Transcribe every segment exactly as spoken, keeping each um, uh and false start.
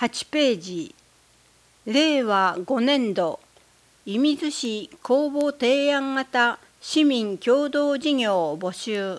はちページ、れいわごねんど、射水市公募提案型市民共同事業募集。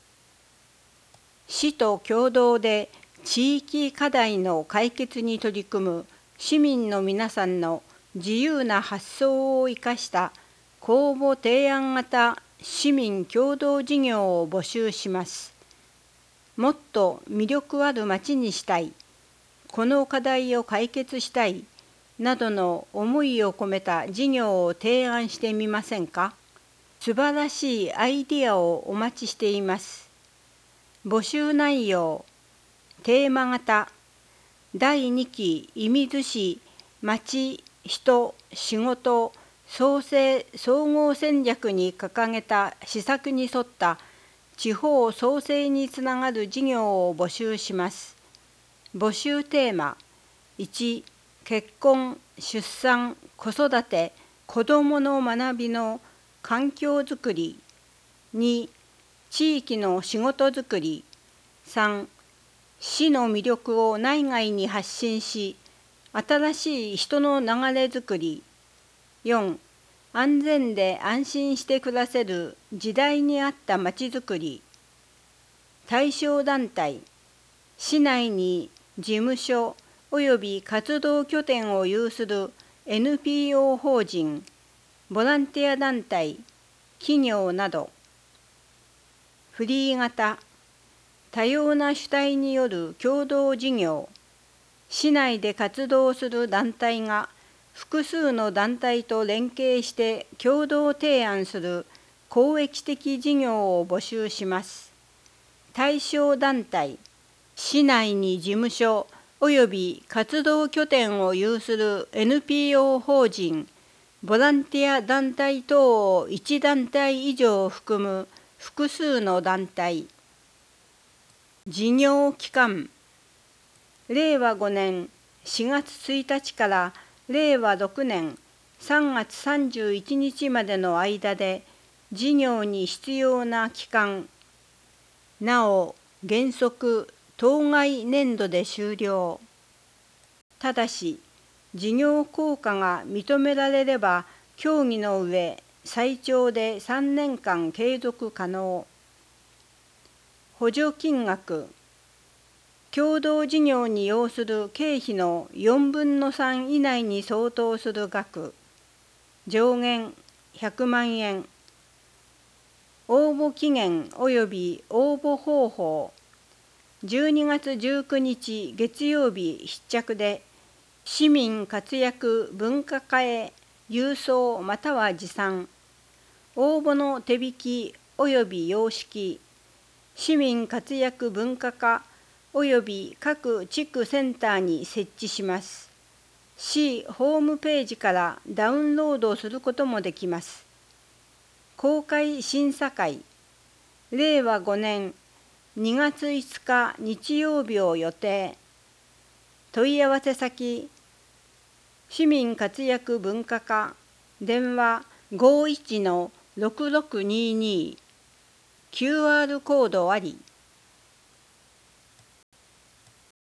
市と共同で地域課題の解決に取り組む市民の皆さんの自由な発想を生かした公募提案型市民共同事業を募集します。もっと魅力ある街にしたい、この課題を解決したいなどの思いを込めた事業を提案してみませんか。素晴らしいアイディアをお待ちしています。募集内容、テーマ型、だいにき射水市町人仕事創生総合戦略に掲げた施策に沿った地方創生につながる事業を募集します。募集テーマ、いち、結婚、出産、子育て、子どもの学びの環境づくり。に、地域の仕事づくり。さん、市の魅力を内外に発信し、新しい人の流れづくり。よん、安全で安心して暮らせる時代に合ったまちづくり。対象団体、市内に事務所および活動拠点を有する エヌピーオー 法人、ボランティア団体、企業など。フリー型、多様な主体による共同事業。市内で活動する団体が複数の団体と連携して共同提案する公益的事業を募集します。対象団体、市内に事務所および活動拠点を有する エヌピーオー 法人、ボランティア団体等をいち団体以上含む複数の団体。事業期間、れいわごねんしがつついたちかられいわろくねんさんがつさんじゅういちにちまでの間で事業に必要な期間。なお、原則当該年度で終了。ただし、事業効果が認められれば協議の上、最長でさんねんかん継続可能。補助金額、共同事業に要する経費のよんぶんのさん以内に相当する額。上限ひゃくまんえん。応募期限及び応募方法。じゅうにがつじゅうくにち月曜日必着で、市民活躍文化課へ郵送または持参。応募の手引き及び様式、市民活躍文化課及び各地区センターに設置します。市ホームページからダウンロードすることもできます。公開審査会、れいわごねんにがついつか日曜日を予定。問い合わせ先、市民活躍文化課、電話 ごいちのろくろくにーにー、キューアール コードあり。